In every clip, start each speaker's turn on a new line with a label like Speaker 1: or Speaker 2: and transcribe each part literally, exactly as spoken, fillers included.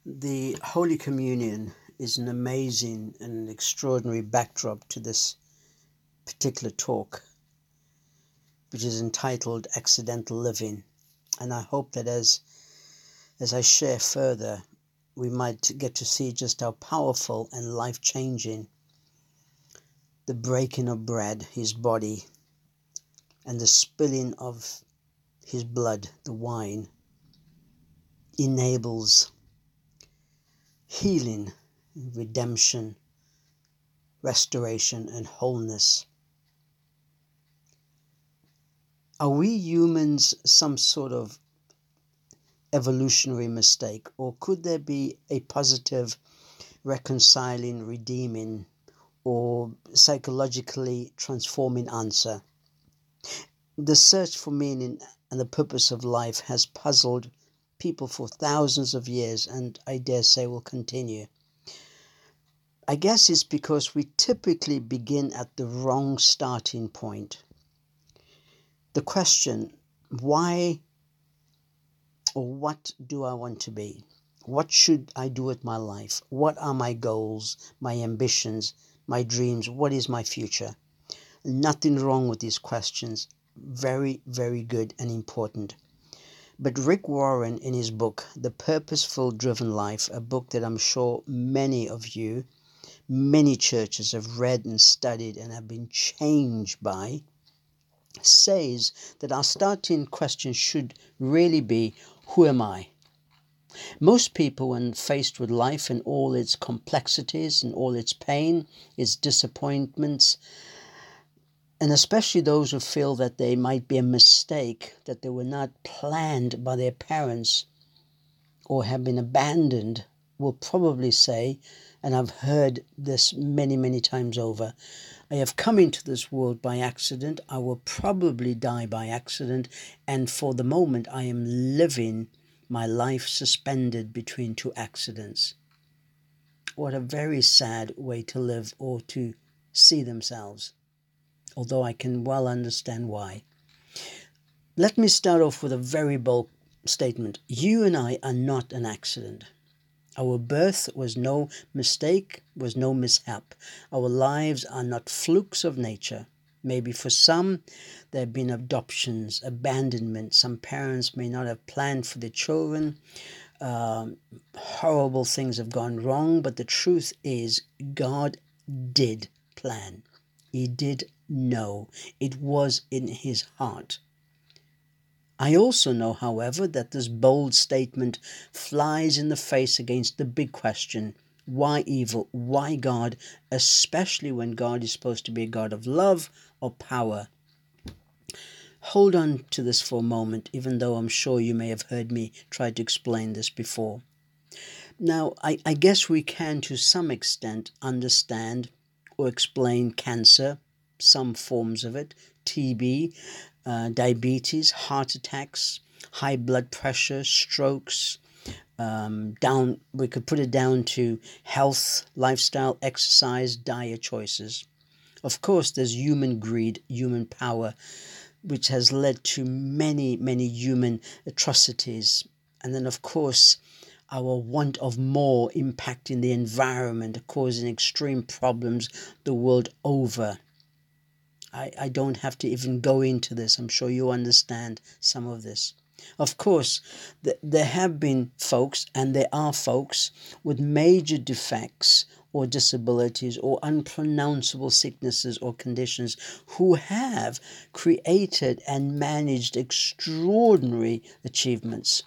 Speaker 1: The Holy Communion is an amazing and extraordinary backdrop to this particular talk, which is entitled Accidental Living. And I hope that as as I share further, we might get to see just how powerful and life-changing the breaking of bread, his body, and the spilling of his blood, the wine, enables healing, redemption, restoration, and wholeness. Are we humans some sort of evolutionary mistake, or could there be a positive, reconciling, redeeming, or psychologically transforming answer? The search for meaning and the purpose of life has puzzled people for thousands of years, and I dare say will continue. I guess it's because we typically begin at the wrong starting point. The question, why or what do I want to be? What should I do with my life? What are my goals, my ambitions, my dreams? What is my future? Nothing wrong with these questions. Very, very good and important. But Rick Warren, in his book, The Purposeful Driven Life, a book that I'm sure many of you, many churches have read and studied and have been changed by, says that our starting question should really be, who am I? Most people, when faced with life and all its complexities and all its pain, its disappointments, and especially those who feel that they might be a mistake, that they were not planned by their parents or have been abandoned, will probably say, and I've heard this many, many times over, I have come into this world by accident, I will probably die by accident, and for the moment I am living my life suspended between two accidents. What a very sad way to live or to see themselves, although I can well understand why. Let me start off with a very bold statement. You and I are not an accident. Our birth was no mistake, was no mishap. Our lives are not flukes of nature. Maybe for some, there have been adoptions, abandonment. Some parents may not have planned for their children. Um, horrible things have gone wrong, but the truth is God did plan. He did know. It was in his heart. I also know, however, that this bold statement flies in the face against the big question, why evil? Why God? Especially when God is supposed to be a God of love or power. Hold on to this for a moment, even though I'm sure you may have heard me try to explain this before. Now, I, I guess we can, to some extent, understand or explain cancer, some forms of it, T B, uh, diabetes, heart attacks, high blood pressure, strokes, um, down. We could put it down to health, lifestyle, exercise, diet choices. Of course, there's human greed, human power, which has led to many, many human atrocities. And then, of course, our want of more impacting the environment, causing extreme problems the world over. I, I don't have to even go into this. I'm sure you understand some of this. Of course, th- there have been folks, and there are folks, with major defects or disabilities or unpronounceable sicknesses or conditions who have created and managed extraordinary achievements.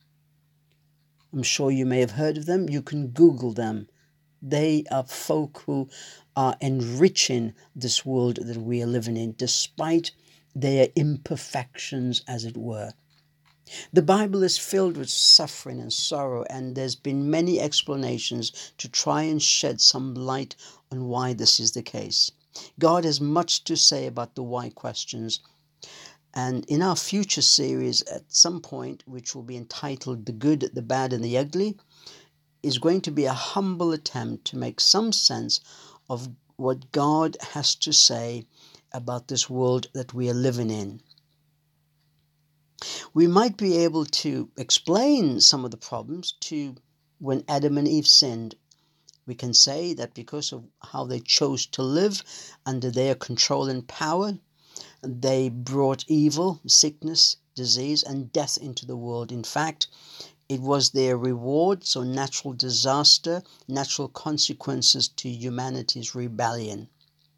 Speaker 1: I'm sure you may have heard of them. You can Google them. They are folk who are enriching this world that we are living in, despite their imperfections, as it were. The Bible is filled with suffering and sorrow, and there's been many explanations to try and shed some light on why this is the case. God has much to say about the why questions. And in our future series at some point, which will be entitled The Good, the Bad, and the Ugly, is going to be a humble attempt to make some sense of what God has to say about this world that we are living in. We might be able to explain some of the problems to when Adam and Eve sinned, we can say that because of how they chose to live under their control and power, they brought evil, sickness, disease, and death into the world. In fact, it was their reward, so natural disaster, natural consequences to humanity's rebellion.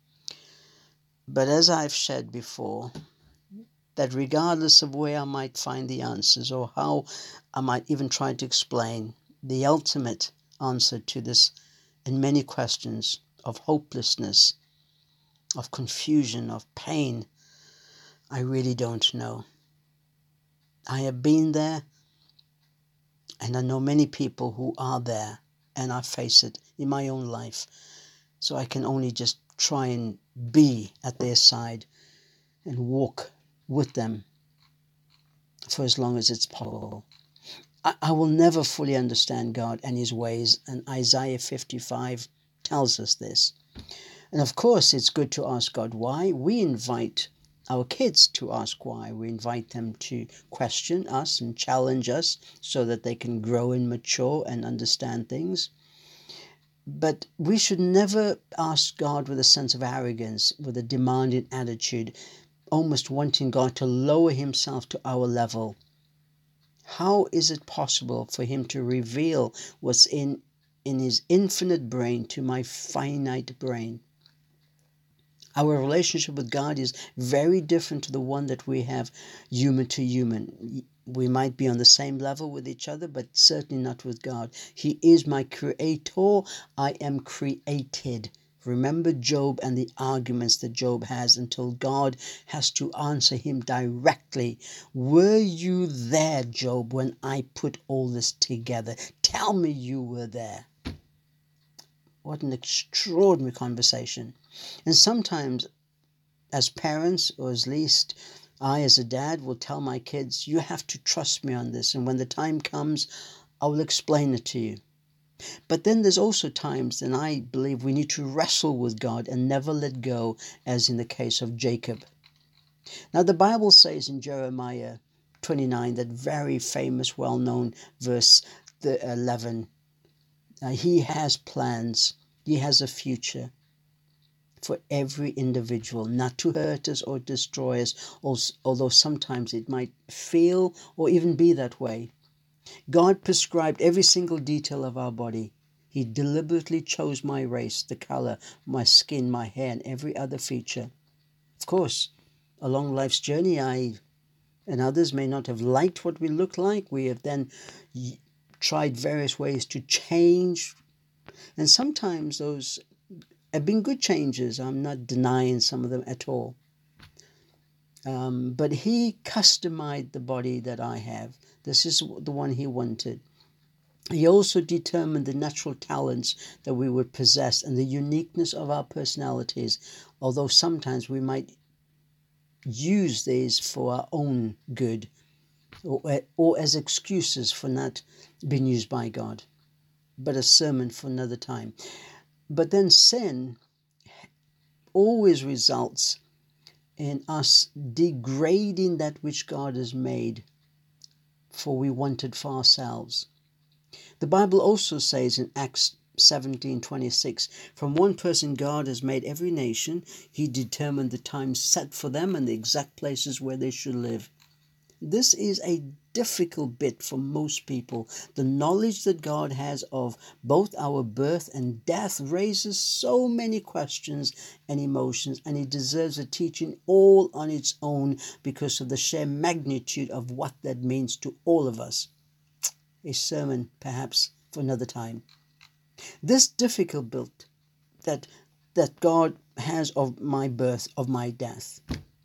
Speaker 1: But as I've said before, that regardless of where I might find the answers or how I might even try to explain, the ultimate answer to this and many questions of hopelessness, of confusion, of pain, I really don't know. I have been there, and I know many people who are there, and I face it in my own life. So I can only just try and be at their side and walk with them for as long as it's possible. I, I will never fully understand God and his ways, and Isaiah fifty-five tells us this. And of course, it's good to ask God why. We invite our kids to ask why. We invite them to question us and challenge us so that they can grow and mature and understand things. But we should never ask God with a sense of arrogance, with a demanding attitude, almost wanting God to lower himself to our level. How is it possible for him to reveal what's in, in his infinite brain to my finite brain? Our relationship with God is very different to the one that we have human to human. We might be on the same level with each other, but certainly not with God. He is my creator. I am created. Remember Job and the arguments that Job has until God has to answer him directly. Were you there, Job, when I put all this together? Tell me you were there. What an extraordinary conversation. And sometimes as parents, or at least I as a dad, will tell my kids, you have to trust me on this. And when the time comes, I will explain it to you. But then there's also times, and I believe we need to wrestle with God and never let go, as in the case of Jacob. Now the Bible says in Jeremiah twenty-nine, that very famous, well-known verse eleven, uh, he has plans, he has a future for every individual, not to hurt us or destroy us, although sometimes it might feel or even be that way. God prescribed every single detail of our body. He deliberately chose my race, the color, my skin, my hair, and every other feature. Of course, along life's journey, I and others may not have liked what we look like. We have then tried various ways to change, and sometimes those have been good changes. I'm not denying some of them at all. Um, but he customized the body that I have. This is the one he wanted. He also determined the natural talents that we would possess and the uniqueness of our personalities, although sometimes we might use these for our own good or, or as excuses for not being used by God. But a sermon for another time. But then sin always results in us degrading that which God has made for we wanted for ourselves. The Bible also says in Acts seventeen twenty-six, from one person God has made every nation. He determined the time set for them and the exact places where they should live. This is a difficult bit for most people. The knowledge that God has of both our birth and death raises so many questions and emotions, and it deserves a teaching all on its own because of the sheer magnitude of what that means to all of us. A sermon, perhaps, for another time. This difficult bit that, that God has of my birth, of my death.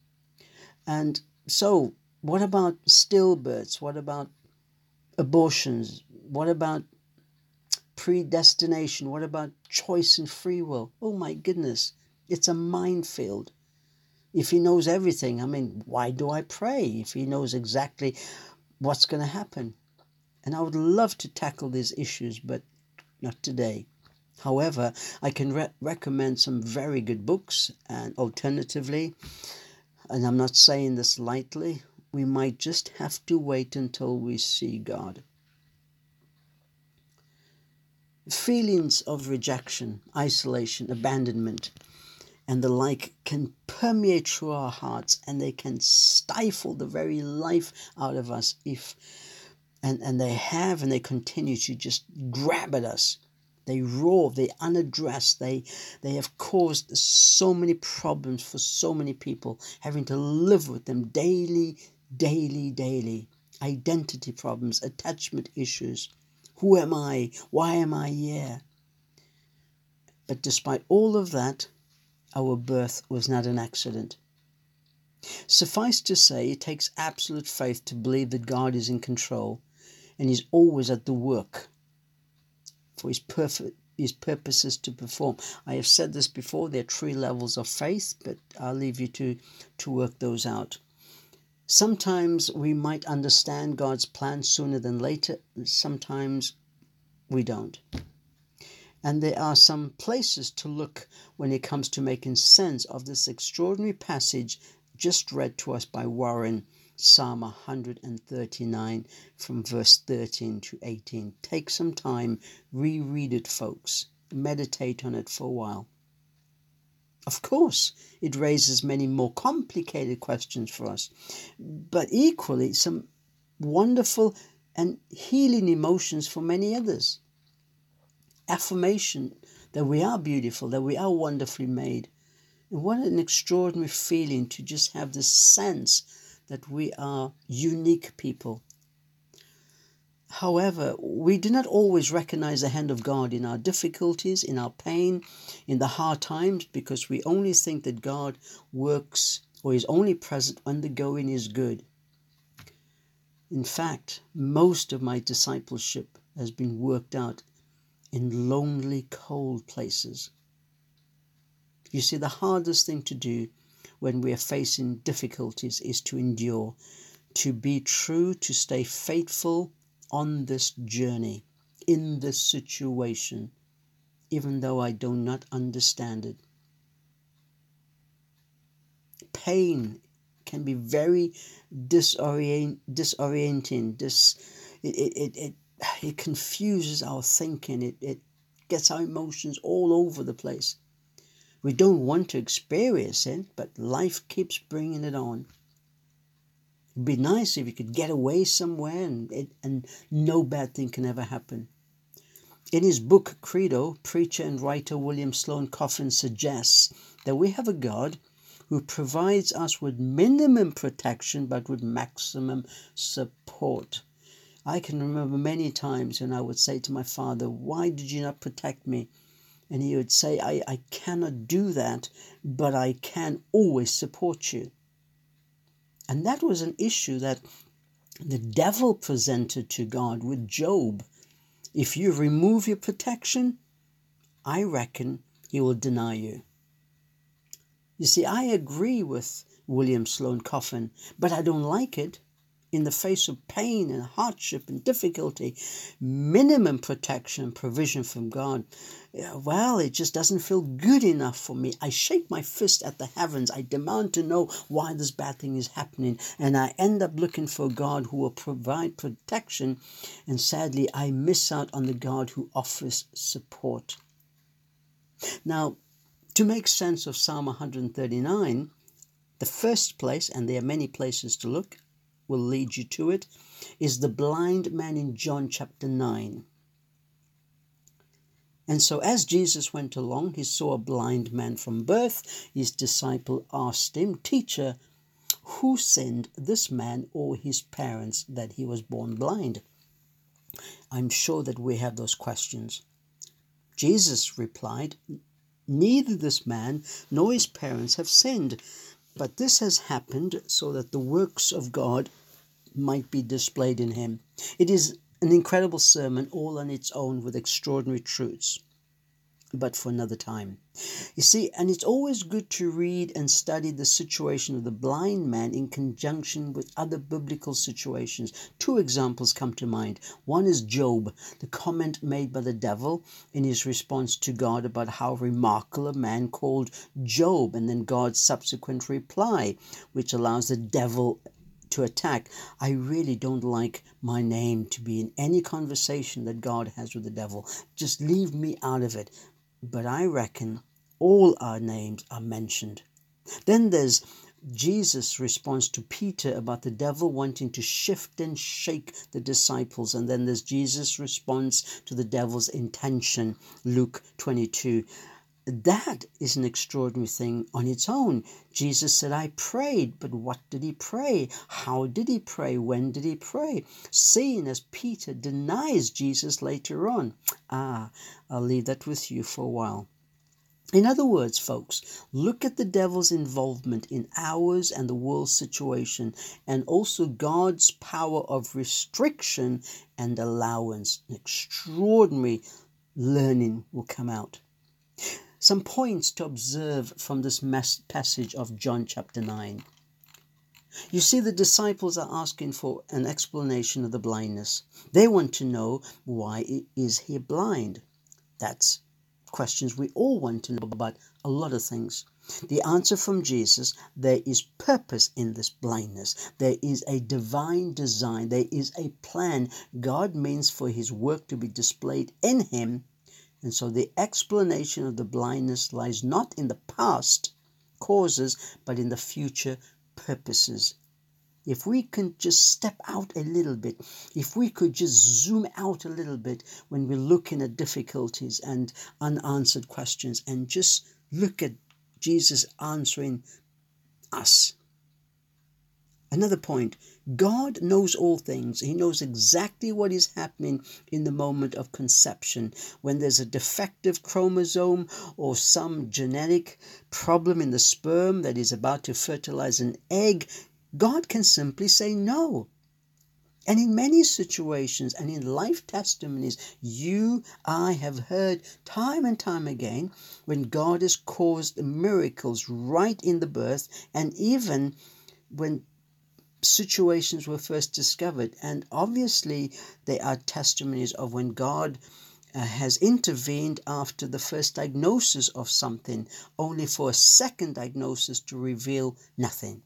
Speaker 1: And so, what about stillbirths? What about abortions? What about predestination? What about choice and free will? Oh my goodness, it's a minefield. If he knows everything, I mean, why do I pray if he knows exactly what's going to happen? And I would love to tackle these issues, but not today. However, I can re- recommend some very good books, and alternatively, and I'm not saying this lightly, we might just have to wait until we see God. Feelings of rejection, isolation, abandonment, and the like can permeate through our hearts, and they can stifle the very life out of us if and, and they have and they continue to just grab at us. They roar, they unaddressed, they they have caused so many problems for so many people, having to live with them daily, daily, daily. Identity problems, attachment issues. Who am I? Why am I here? But despite all of that, our birth was not an accident. Suffice to say, it takes absolute faith to believe that God is in control and is always at the work for his perfect his purposes to perform. I have said this before, there are three levels of faith, but I'll leave you to, to work those out. Sometimes we might understand God's plan sooner than later. Sometimes we don't. And there are some places to look when it comes to making sense of this extraordinary passage just read to us by Warren, Psalm one hundred thirty-nine from verse thirteen to eighteen. Take some time, reread it, folks. Meditate on it for a while. Of course, it raises many more complicated questions for us, but equally some wonderful and healing emotions for many others. Affirmation that we are beautiful, that we are wonderfully made. And what an extraordinary feeling to just have this sense that we are unique people. However, we do not always recognize the hand of God in our difficulties, in our pain, in the hard times, because we only think that God works or is only present when the going is good. In fact, most of my discipleship has been worked out in lonely, cold places. You see, the hardest thing to do when we are facing difficulties is to endure, to be true, to stay faithful on this journey, in this situation, even though I do not understand it. Pain can be very disorient, disorienting. Dis, it, it, it, it, it confuses our thinking. It, it gets our emotions all over the place. We don't want to experience it, but life keeps bringing it on. It'd be nice if you could get away somewhere and, it, and no bad thing can ever happen. In his book Credo, preacher and writer William Sloane Coffin suggests that we have a God who provides us with minimum protection but with maximum support. I can remember many times when I would say to my father, "Why did you not protect me?" And he would say, I, I cannot do that, but I can always support you. And that was an issue that the devil presented to God with Job. If you remove your protection, I reckon he will deny you. You see, I agree with William Sloane Coffin, but I don't like it. In the face of pain and hardship and difficulty, minimum protection and provision from God, well, it just doesn't feel good enough for me. I shake my fist at the heavens. I demand to know why this bad thing is happening. And I end up looking for God who will provide protection. And sadly, I miss out on the God who offers support. Now, to make sense of Psalm one hundred thirty-nine, the first place, and there are many places to look, will lead you to it, is the blind man in John chapter nine. And so as Jesus went along, he saw a blind man from birth. His disciple asked him, "Teacher, who sinned, this man or his parents, that he was born blind?" I'm sure that we have those questions. Jesus replied, "Neither this man nor his parents have sinned, but this has happened so that the works of God might be displayed in him." It is an incredible sermon all on its own with extraordinary truths, but for another time. You see, and it's always good to read and study the situation of the blind man in conjunction with other biblical situations. Two examples come to mind. One is Job, the comment made by the devil in his response to God about how remarkable a man called Job, and then God's subsequent reply, which allows the devil to attack. I really don't like my name to be in any conversation that God has with the devil. Just leave me out of it. But I reckon all our names are mentioned. Then there's Jesus' response to Peter about the devil wanting to shift and shake the disciples. And then there's Jesus' response to the devil's intention, Luke twenty-two. That is an extraordinary thing on its own. Jesus said, I prayed, but what did he pray? How did he pray? When did he pray? Seeing as Peter denies Jesus later on. Ah, I'll leave that with you for a while. In other words, folks, look at the devil's involvement in ours and the world's situation, and also God's power of restriction and allowance. An extraordinary learning will come out. Some points to observe from this passage of John chapter nine. You see, the disciples are asking for an explanation of the blindness. They want to know, why is he blind? That's questions we all want to know about a lot of things. The answer from Jesus: there is purpose in this blindness. There is a divine design. There is a plan. God means for his work to be displayed in him. And so the explanation of the blindness lies not in the past causes, but in the future purposes. If we can just step out a little bit, if we could just zoom out a little bit when we're looking at difficulties and unanswered questions, and just look at Jesus answering us. Another point, God knows all things. He knows exactly what is happening in the moment of conception. When there's a defective chromosome or some genetic problem in the sperm that is about to fertilize an egg, God can simply say no. And in many situations and in life testimonies, you, I have heard time and time again when God has caused miracles right in the birth, and even when situations were first discovered. And obviously there are testimonies of when God uh, has intervened after the first diagnosis of something, only for a second diagnosis to reveal nothing.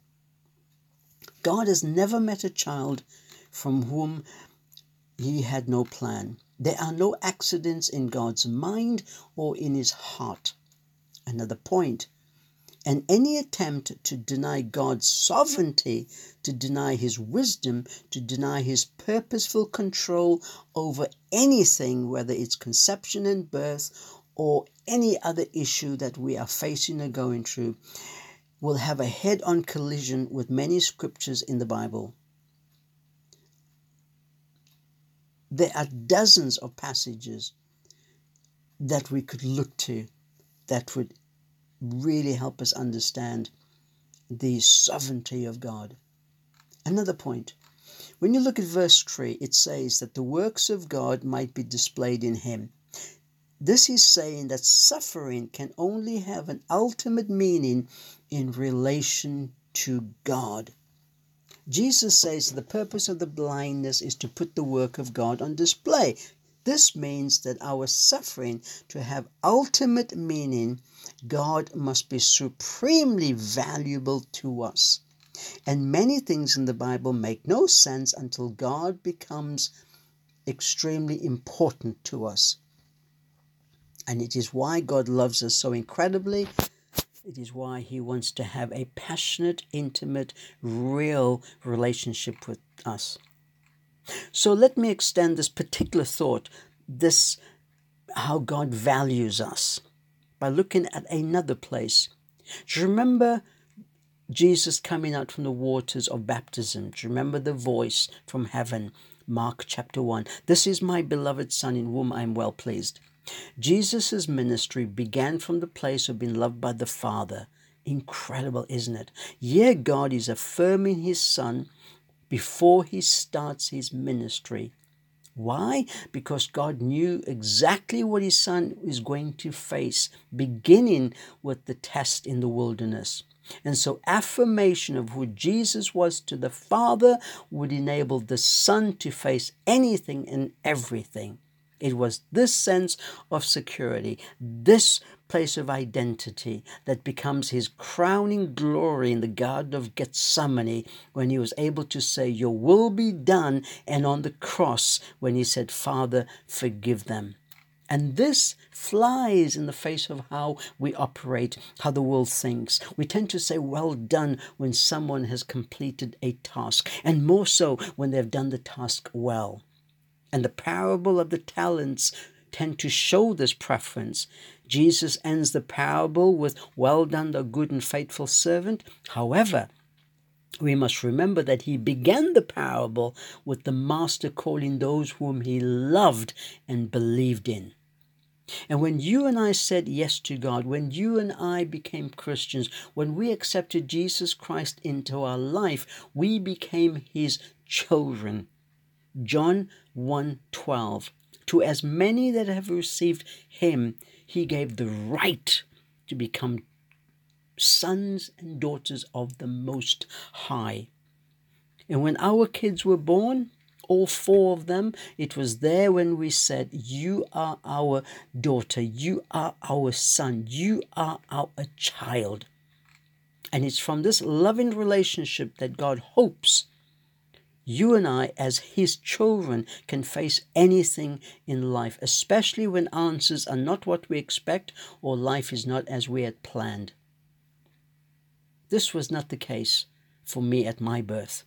Speaker 1: God has never met a child from whom he had no plan. There are no accidents in God's mind or in his heart. Another point, and any attempt to deny God's sovereignty, to deny his wisdom, to deny his purposeful control over anything, whether it's conception and birth or any other issue that we are facing or going through, will have a head-on collision with many scriptures in the Bible. There are dozens of passages that we could look to that would really help us understand the sovereignty of God. Another point, when you look at verse three, it says that the works of God might be displayed in him. This is saying that suffering can only have an ultimate meaning in relation to God. Jesus says the purpose of the blindness is to put the work of God on display. This means that our suffering, to have ultimate meaning, God must be supremely valuable to us. And many things in the Bible make no sense until God becomes extremely important to us. And it is why God loves us so incredibly. It is why he wants to have a passionate, intimate, real relationship with us. So let me extend this particular thought, this how God values us, by looking at another place. Do you remember Jesus coming out from the waters of baptism? Do you remember the voice from heaven? Mark chapter one. This is my beloved Son in whom I am well pleased. Jesus' ministry began from the place of being loved by the Father. Incredible, isn't it? Here God is affirming his Son before he starts his ministry. Why? Because God knew exactly what his Son is going to face, beginning with the test in the wilderness. And so affirmation of who Jesus was to the Father would enable the Son to face anything and everything. It was this sense of security, this place of identity that becomes his crowning glory in the Garden of Gethsemane when he was able to say, "Your will be done," and on the cross when he said, "Father, forgive them." And this flies in the face of how we operate, how the world thinks. We tend to say, "Well done," when someone has completed a task, and more so when they've done the task well. And the parable of the talents tend to show this preference. Jesus ends the parable with, "Well done, thou good and faithful servant." However, we must remember that he began the parable with the master calling those whom he loved and believed in. And when you and I said yes to God, when you and I became Christians, when we accepted Jesus Christ into our life, we became his children. John one twelve. To as many that have received him, he gave the right to become sons and daughters of the Most High. And when our kids were born, all four of them, it was there when we said, "You are our daughter, you are our son, you are our child." And it's from this loving relationship that God hopes you and I, as his children, can face anything in life, especially when answers are not what we expect or life is not as we had planned. This was not the case for me at my birth.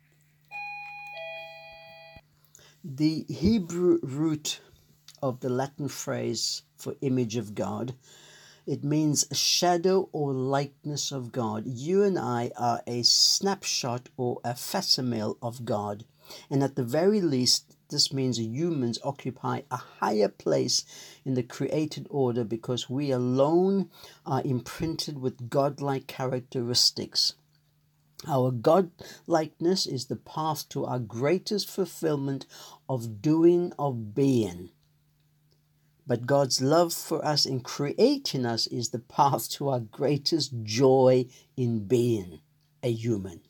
Speaker 1: The Hebrew root of the Latin phrase for image of God, it means shadow or likeness of God. You and I are a snapshot or a facsimile of God. And at the very least, this means humans occupy a higher place in the created order because we alone are imprinted with godlike characteristics. Our God-likeness is the path to our greatest fulfillment of doing, of being. But God's love for us in creating us is the path to our greatest joy in being a human.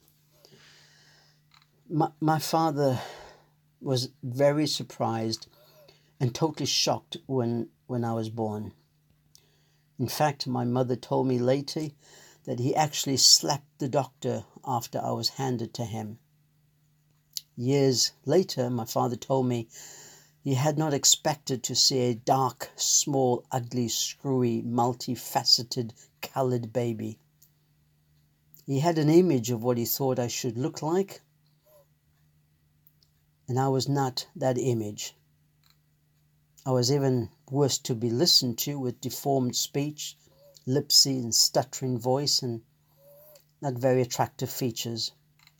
Speaker 1: My, my father was very surprised and totally shocked when, when I was born. In fact, my mother told me later that he actually slapped the doctor after I was handed to him. Years later, my father told me he had not expected to see a dark, small, ugly, screwy, multifaceted, colored baby. He had an image of what he thought I should look like, and I was not that image. I was even worse to be listened to, with deformed speech, lipsy and stuttering voice, and not very attractive features.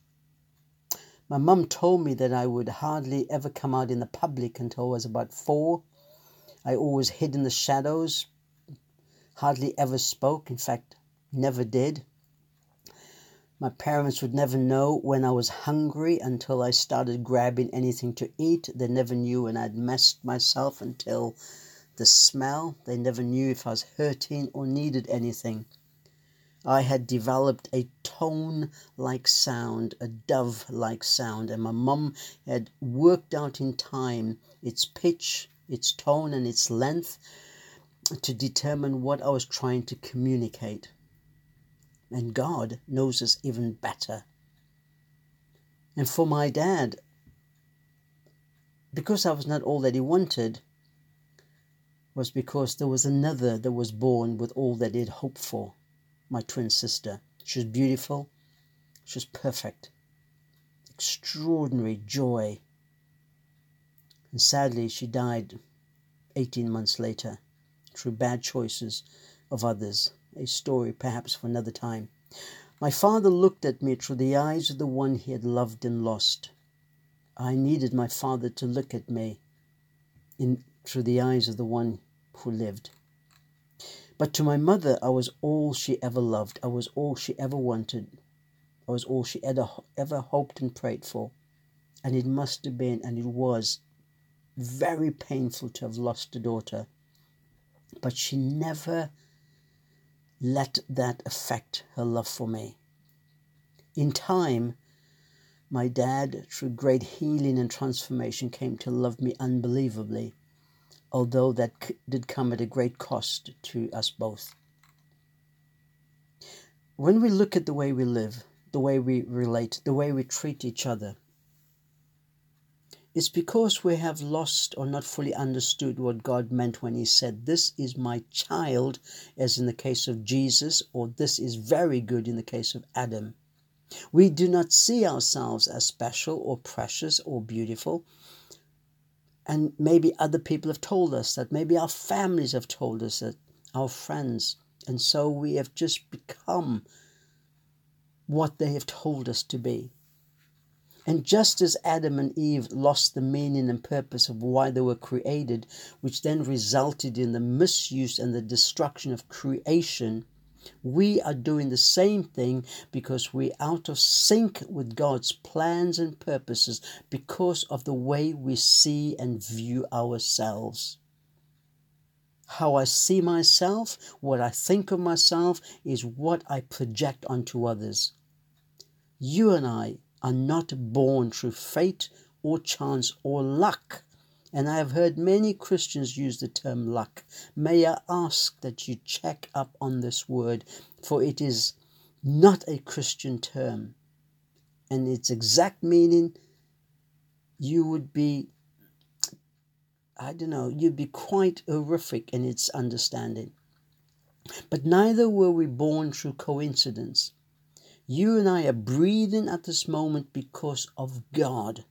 Speaker 1: My mum told me that I would hardly ever come out in the public until I was about four. I always hid in the shadows, hardly ever spoke, in fact, never did. My parents would never know when I was hungry until I started grabbing anything to eat. They never knew when I'd messed myself until the smell. They never knew if I was hurting or needed anything. I had developed a tone-like sound, a dove-like sound, and my mum had worked out in time its pitch, its tone, and its length to determine what I was trying to communicate. And God knows us even better. And for my dad, because I was not all that he wanted, was because there was another that was born with all that he'd hoped for. My twin sister. She was beautiful. She was perfect. Extraordinary joy. And sadly, she died eighteen months later through bad choices of others. A story perhaps for another time. My father looked at me through the eyes of the one he had loved and lost. I needed my father to look at me in through the eyes of the one who lived. But to my mother, I was all she ever loved. I was all she ever wanted. I was all she ever, ever hoped and prayed for. And it must have been, and it was, very painful to have lost a daughter. But she never let that affect her love for me. In time, my dad, through great healing and transformation, came to love me unbelievably. although that c- did come at a great cost to us both. When we look at the way we live, the way we relate, the way we treat each other, it's because we have lost or not fully understood what God meant when He said, "This is my child," as in the case of Jesus, or "This is very good" in the case of Adam. We do not see ourselves as special or precious or beautiful. And maybe other people have told us that, maybe our families have told us that, our friends. And so we have just become what they have told us to be. And just as Adam and Eve lost the meaning and purpose of why they were created, which then resulted in the misuse and the destruction of creation, we are doing the same thing because we're out of sync with God's plans and purposes because of the way we see and view ourselves. How I see myself, what I think of myself, is what I project onto others. You and I are not born through fate or chance or luck. And I have heard many Christians use the term luck. May I ask that you check up on this word, for it is not a Christian term. And its exact meaning, you would be, I don't know, you'd be quite horrific in its understanding. But neither were we born through coincidence. You and I are breathing at this moment because of God.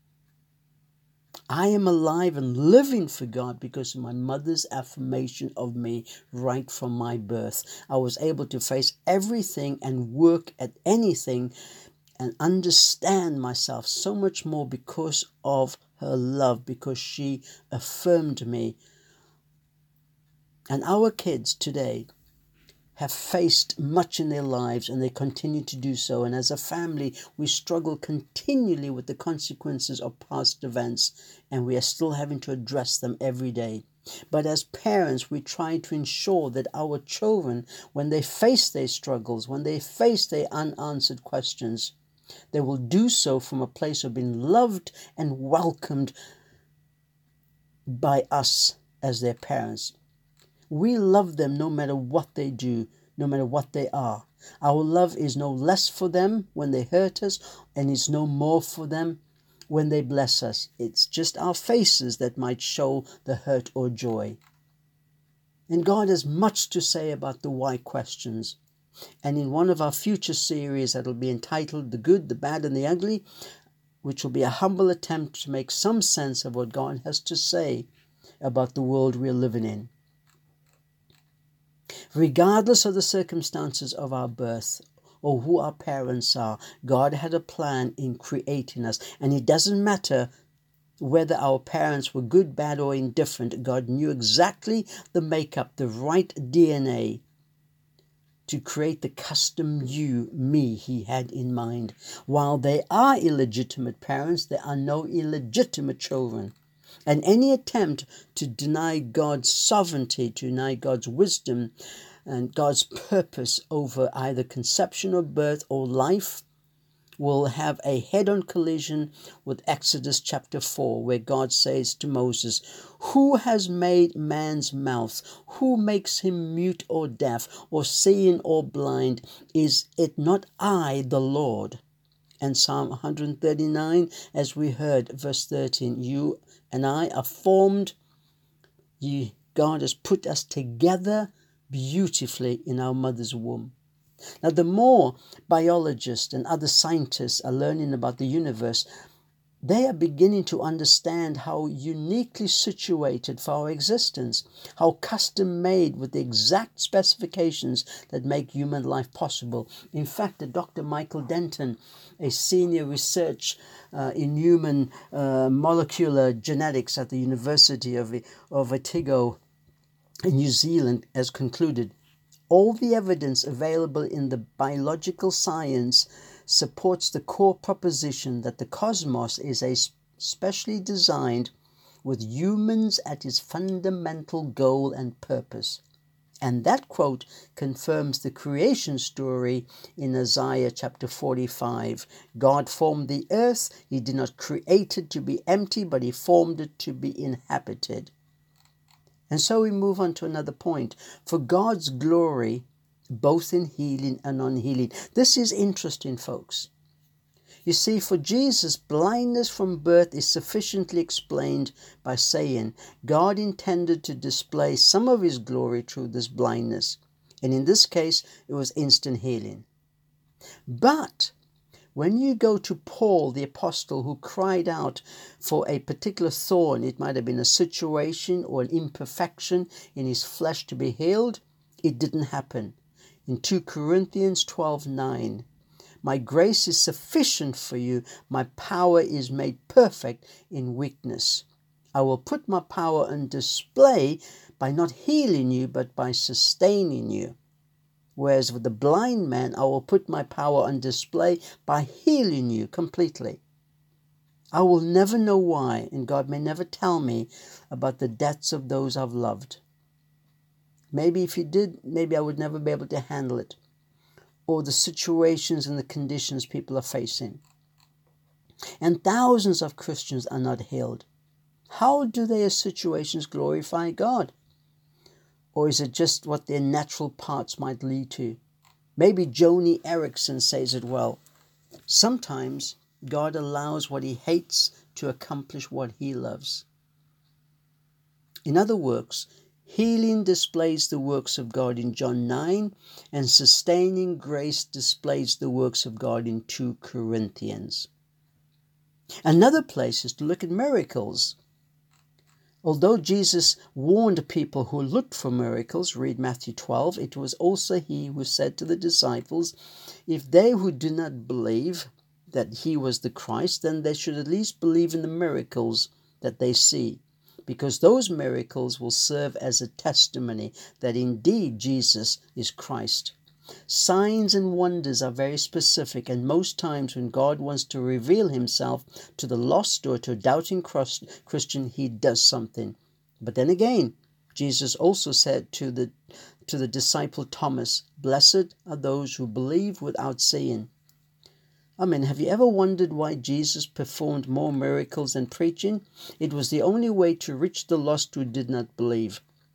Speaker 1: I am alive and living for God because of my mother's affirmation of me right from my birth. I was able to face everything and work at anything and understand myself so much more because of her love, because she affirmed me. And our kids today have faced much in their lives, and they continue to do so. And as a family, we struggle continually with the consequences of past events, and we are still having to address them every day. But as parents, we try to ensure that our children, when they face their struggles, when they face their unanswered questions, they will do so from a place of being loved and welcomed by us as their parents. We love them no matter what they do, no matter what they are. Our love is no less for them when they hurt us, and is no more for them when they bless us. It's just our faces that might show the hurt or joy. And God has much to say about the why questions. And in one of our future series that will be entitled The Good, the Bad, and the Ugly, which will be a humble attempt to make some sense of what God has to say about the world we're living in. Regardless of the circumstances of our birth or who our parents are, God had a plan in creating us. And it doesn't matter whether our parents were good, bad, or indifferent. God knew exactly the makeup, the right D N A to create the custom you, me, He had in mind. While they are illegitimate parents, there are no illegitimate children. And any attempt to deny God's sovereignty, to deny God's wisdom and God's purpose over either conception or birth or life will have a head-on collision with Exodus chapter four, where God says to Moses, "Who has made man's mouth? Who makes him mute or deaf or seeing or blind? Is it not I, the Lord?" And Psalm one thirty-nine, as we heard, verse thirteen, "You and I are formed. You, God has put us together beautifully in our mother's womb." Now, the more biologists and other scientists are learning about the universe, they are beginning to understand how uniquely situated for our existence, how custom made with the exact specifications that make human life possible. In fact, Doctor Michael Denton, a senior research uh, in human uh, molecular genetics at the University of, of Otago in New Zealand, has concluded, all the evidence available in the biological science supports the core proposition that the cosmos is a specially designed with humans at its fundamental goal and purpose. And that quote confirms the creation story in Isaiah chapter forty-five. God formed the earth. He did not create it to be empty, but He formed it to be inhabited. And so we move on to another point. For God's glory, both in healing and unhealing. This is interesting, folks. You see, for Jesus, blindness from birth is sufficiently explained by saying God intended to display some of his glory through this blindness. And in this case, it was instant healing. But when you go to Paul, the apostle, who cried out for a particular thorn, it might have been a situation or an imperfection in his flesh to be healed, it didn't happen. In two Corinthians twelve nine, my grace is sufficient for you. My power is made perfect in weakness. I will put my power on display by not healing you, but by sustaining you. Whereas with the blind man, I will put my power on display by healing you completely. I will never know why, and God may never tell me about the deaths of those I've loved. Maybe if he did, maybe I would never be able to handle it. Or the situations and the conditions people are facing. And thousands of Christians are not healed. How do their situations glorify God? Or is it just what their natural parts might lead to? Maybe Joni Eareckson says it well. Sometimes God allows what he hates to accomplish what he loves. In other words, healing displays the works of God in John nine, and sustaining grace displays the works of God in two Corinthians. Another place is to look at miracles. Although Jesus warned people who looked for miracles, read Matthew twelve, it was also he who said to the disciples, if they who do not believe that he was the Christ, then they should at least believe in the miracles that they see, because those miracles will serve as a testimony that indeed Jesus is Christ. Signs and wonders are very specific, and most times when God wants to reveal himself to the lost or to a doubting Christian, he does something. But then again, Jesus also said to the to the disciple Thomas, blessed are those who believe without seeing. I mean, have you ever wondered why Jesus performed more miracles than preaching? It was the only way to reach the lost who did not believe.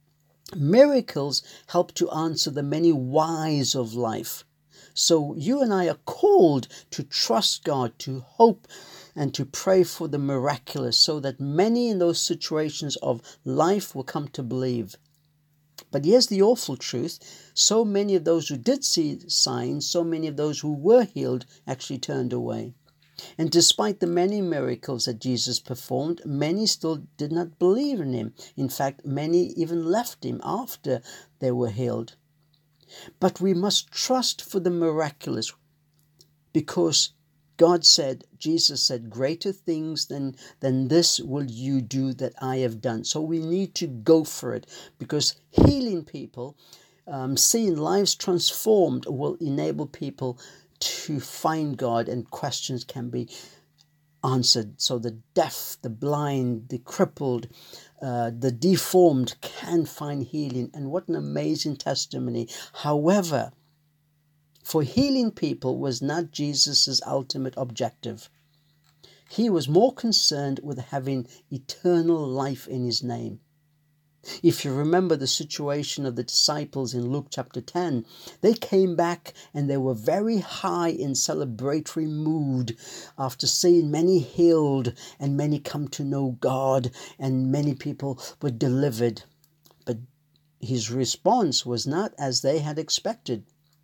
Speaker 1: Miracles help to answer the many whys of life. So you and I are called to trust God, to hope, and to pray for the miraculous, so that many in those situations of life will come to believe. But here's the awful truth. So many of those who did see signs, so many of those who were healed actually turned away. And despite the many miracles that Jesus performed, many still did not believe in him. In fact, many even left him after they were healed. But we must trust for the miraculous, because God said, Jesus said, greater things than, than this will you do that I have done. So we need to go for it, because healing people, um, seeing lives transformed, will enable people to find God, and questions can be answered. So the deaf, the blind, the crippled, uh, the deformed can find healing. And what an amazing testimony. However, for healing people was not Jesus' ultimate objective. He was more concerned with having eternal life in his name. If you remember the situation of the disciples in Luke chapter ten, they came back and they were very high in celebratory mood after seeing many healed and many come to know God, and many people were delivered. But his response was not as they had expected.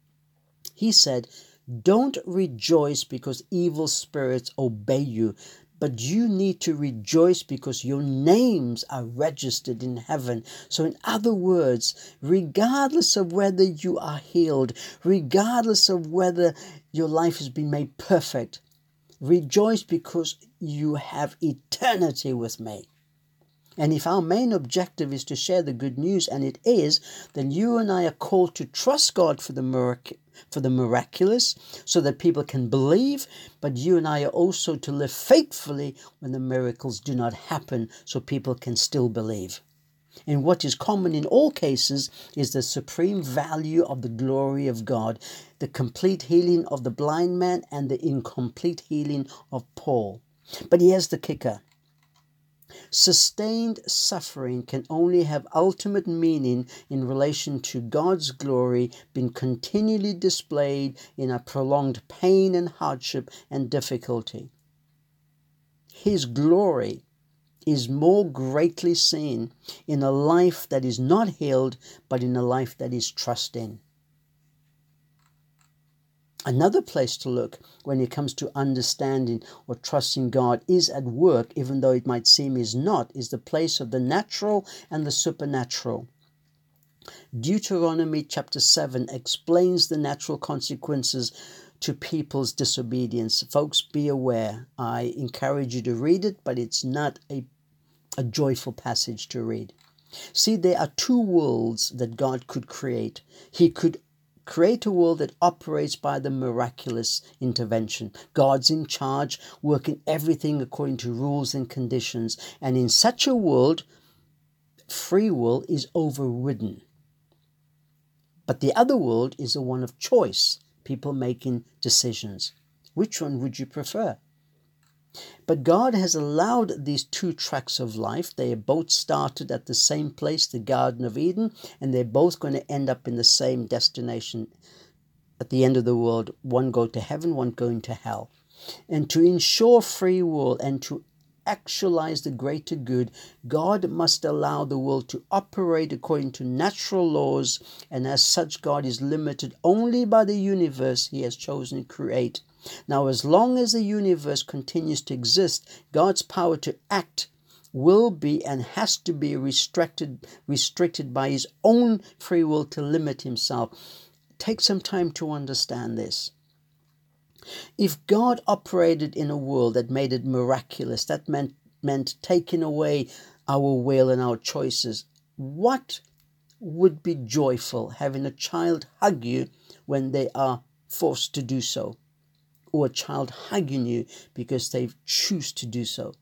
Speaker 1: He said, don't rejoice because evil spirits obey you, but you need to rejoice because your names are registered in heaven. So in other words, regardless of whether you are healed, regardless of whether your life has been made perfect, rejoice because you have eternity with me. And if our main objective is to share the good news, and it is, then you and I are called to trust God for the mirac- for the miraculous, so that people can believe. But you and I are also to live faithfully when the miracles do not happen, so people can still believe. And what is common in all cases is the supreme value of the glory of God, the complete healing of the blind man and the incomplete healing of Paul. But here's the kicker. Sustained suffering can only have ultimate meaning in relation to God's glory being continually displayed in a prolonged pain and hardship and difficulty. His glory is more greatly seen in a life that is not healed, but in a life that is trusting. Another place to look when it comes to understanding or trusting God is at work, even though it might seem is not, is the place of the natural and the supernatural. Deuteronomy chapter seven explains the natural consequences to people's disobedience. Folks, be aware. I encourage you to read it, but it's not a, a joyful passage to read. See, there are two worlds that God could create. He could create a world that operates by the miraculous intervention. God's in charge, working everything according to rules and conditions. And in such a world, free will is overridden. But the other world is the one of choice, people making decisions. Which one would you prefer? But God has allowed these two tracks of life. They both started at the same place, the Garden of Eden, and they're both going to end up in the same destination at the end of the world. One go to heaven, one going to hell. And to ensure free will and to actualize the greater good, God must allow the world to operate according to natural laws, and as such, God is limited only by the universe He has chosen to create. Now, as long as the universe continues to exist, God's power to act will be and has to be restricted, restricted by His own free will to limit Himself. Take some time to understand this. If God operated in a world that made it miraculous, that meant, meant taking away our will and our choices, what would be joyful? Having a child hug you when they are forced to do so, or a child hugging you because they choose to do so?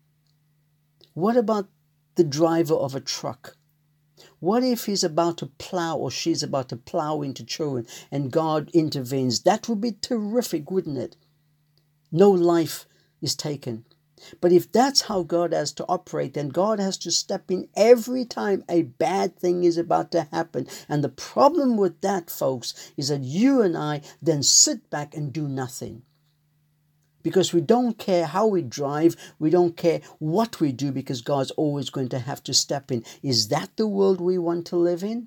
Speaker 1: What about the driver of a truck? What if he's about to plow or she's about to plow into children and God intervenes? That would be terrific, wouldn't it? No life is taken. But if that's how God has to operate, then God has to step in every time a bad thing is about to happen. And the problem with that, folks, is that you and I then sit back and do nothing. Because we don't care how we drive, we don't care what we do, because God's always going to have to step in. Is that the world we want to live in?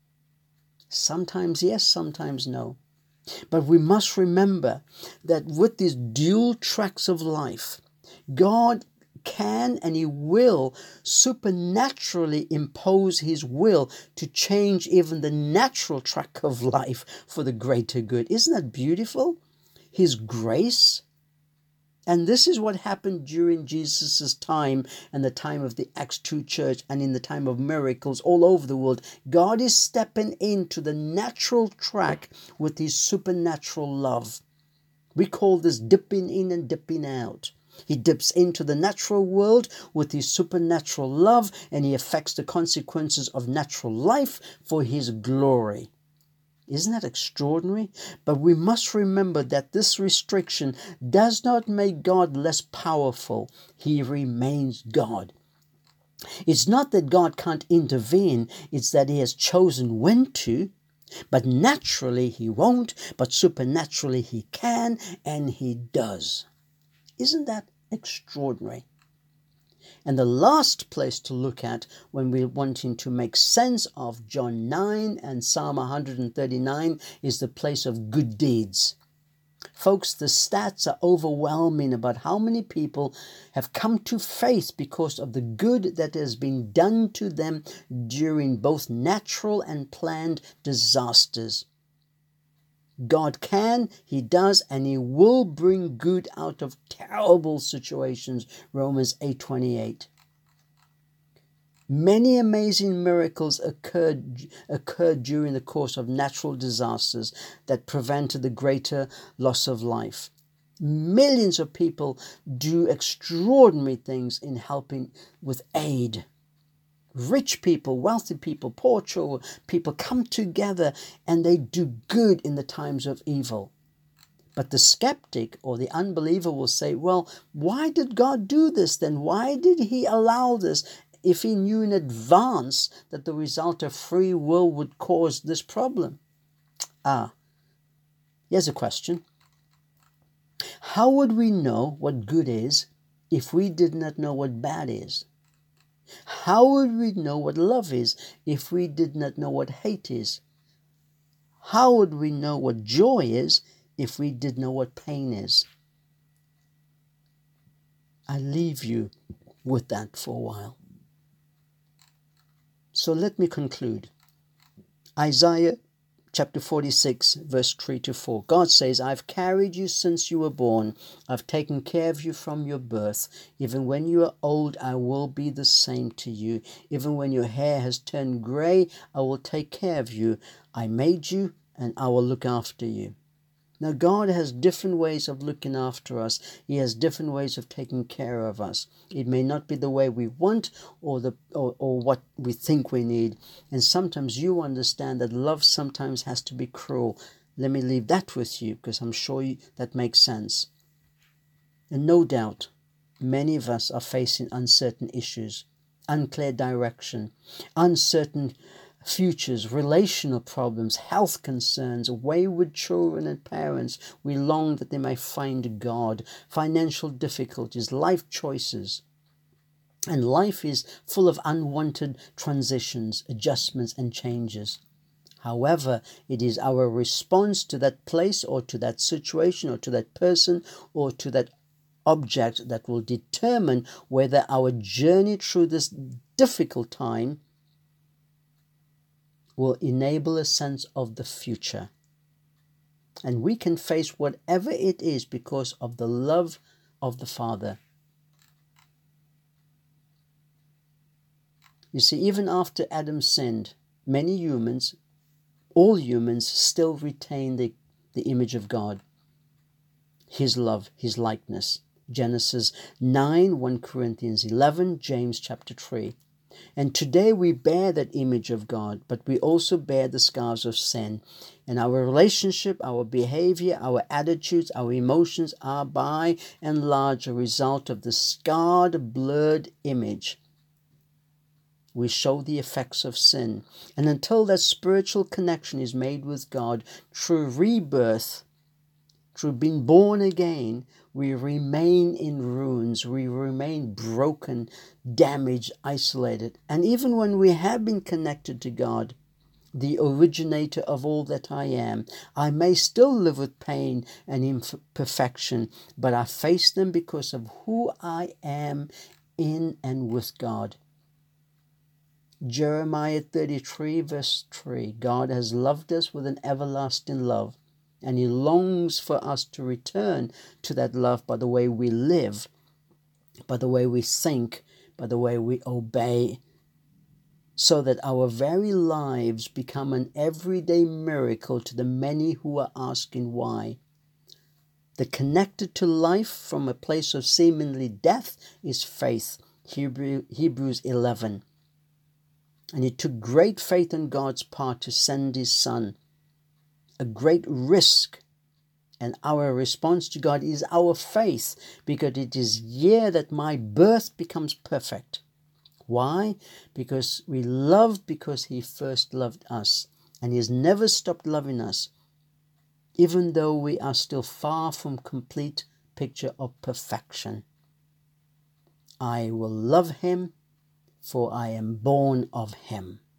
Speaker 1: Sometimes yes, sometimes no. But we must remember that with these dual tracks of life, God can and He will supernaturally impose His will to change even the natural track of life for the greater good. Isn't that beautiful? His grace. And this is what happened during Jesus' time and the time of the Acts two church and in the time of miracles all over the world. God is stepping into the natural track with His supernatural love. We call this dipping in and dipping out. He dips into the natural world with His supernatural love, and He affects the consequences of natural life for His glory. Isn't that extraordinary? But we must remember that this restriction does not make God less powerful. He remains God. It's not that God can't intervene, it's that He has chosen when to. But naturally He won't, but supernaturally He can, and He does. Isn't that extraordinary? And the last place to look at when we're wanting to make sense of John nine and Psalm one thirty-nine is the place of good deeds. Folks, the stats are overwhelming about how many people have come to faith because of the good that has been done to them during both natural and planned disasters. God can, He does, and He will bring good out of terrible situations. Romans eight twenty-eight. Many amazing miracles occurred, occurred during the course of natural disasters that prevented the greater loss of life. Millions of people do extraordinary things in helping with aid. Rich people, wealthy people, poor people come together and they do good in the times of evil. But the skeptic or the unbeliever will say, well, why did God do this then? Why did he allow this if he knew in advance that the result of free will would cause this problem? Ah, here's a question. How would we know what good is if we did not know what bad is? How would we know what love is if we did not know what hate is? How would we know what joy is if we did know what pain is? I leave you with that for a while. So let me conclude. Isaiah chapter forty-six, verse three to four. God says, I've carried you since you were born. I've taken care of you from your birth. Even when you are old, I will be the same to you. Even when your hair has turned gray, I will take care of you. I made you, and I will look after you. Now, God has different ways of looking after us. He has different ways of taking care of us. It may not be the way we want or the or, or what we think we need. And sometimes you understand that love sometimes has to be cruel. Let me leave that with you because I'm sure you, that makes sense. And no doubt, many of us are facing uncertain issues, unclear direction, uncertain futures, relational problems, health concerns, wayward children and parents. We long that they may find God, financial difficulties, life choices. And life is full of unwanted transitions, adjustments, and changes. However, it is our response to that place or to that situation or to that person or to that object that will determine whether our journey through this difficult time will enable a sense of the future. And we can face whatever it is because of the love of the Father. You see, even after Adam sinned, many humans, all humans, still retain the, the image of God, His love, His likeness. Genesis nine, First Corinthians eleven, James chapter three. And today we bear that image of God, but we also bear the scars of sin. And our relationship, our behavior, our attitudes, our emotions are by and large a result of the scarred, blurred image. We show the effects of sin. And until that spiritual connection is made with God through rebirth, through being born again, we remain in ruins, we remain broken, damaged, isolated. And even when we have been connected to God, the originator of all that I am, I may still live with pain and imperfection, but I face them because of who I am in and with God. Jeremiah thirty-three, verse three, God has loved us with an everlasting love. And He longs for us to return to that love by the way we live, by the way we think, by the way we obey, so that our very lives become an everyday miracle to the many who are asking why. The connected to life from a place of seemingly death is faith, Hebrew, Hebrews eleven. And it took great faith on God's part to send His Son. A great risk, and our response to God is our faith, because it is here that my birth becomes perfect. Why? Because we love because He first loved us, and He has never stopped loving us, even though we are still far from complete picture of perfection. I will love Him, for I am born of Him.